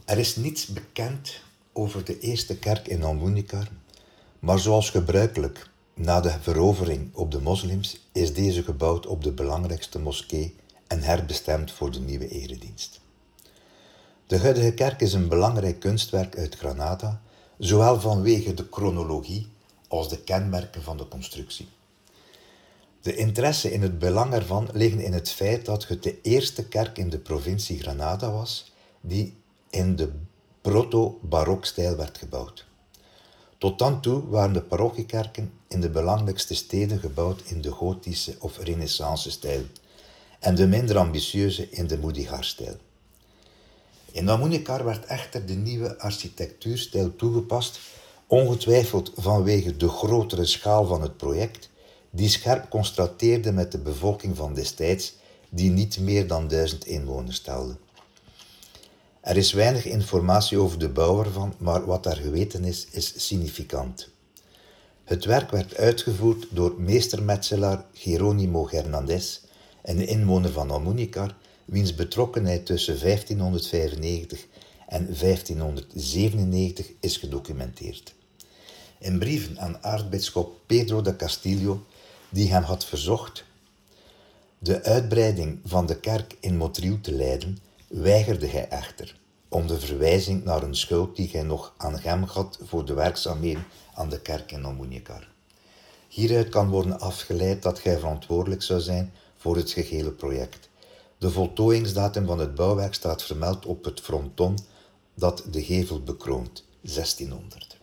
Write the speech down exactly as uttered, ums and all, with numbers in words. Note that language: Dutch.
Er is niets bekend over de eerste kerk in Almunikar, maar zoals gebruikelijk na de verovering op de moslims is deze gebouwd op de belangrijkste moskee en herbestemd voor de nieuwe eredienst. De huidige kerk is een belangrijk kunstwerk uit Granada, zowel vanwege de chronologie als de kenmerken van de constructie. De interesse en het belang ervan liggen in het feit dat het de eerste kerk in de provincie Granada was die in de proto-barokstijl werd gebouwd. Tot dan toe waren de parochiekerken in de belangrijkste steden gebouwd in de gotische of renaissance-stijl en de minder ambitieuze in de Mudejar-stijl. In Almunikar werd echter de nieuwe architectuurstijl toegepast, ongetwijfeld vanwege de grotere schaal van het project, die scherp contrasteerde met de bevolking van destijds, die niet meer dan duizend inwoners telde. Er is weinig informatie over de bouw ervan, maar wat er geweten is, is significant. Het werk werd uitgevoerd door meestermetselaar Jerónimo Hernández, een inwoner van Almunikar, wiens betrokkenheid tussen vijftienhonderdvijfennegentig en vijftienhonderdzevenennegentig is gedocumenteerd. In brieven aan aartsbisschop Pedro de Castillo, die hem had verzocht de uitbreiding van de kerk in Motril te leiden, weigerde hij echter, om de verwijzing naar een schuld die hij nog aan hem had voor de werkzaamheden aan de kerk in Almunikar. Hieruit kan worden afgeleid dat hij verantwoordelijk zou zijn voor het gehele project. De voltooiingsdatum van het bouwwerk staat vermeld op het fronton dat de gevel bekroont, zestienhonderd.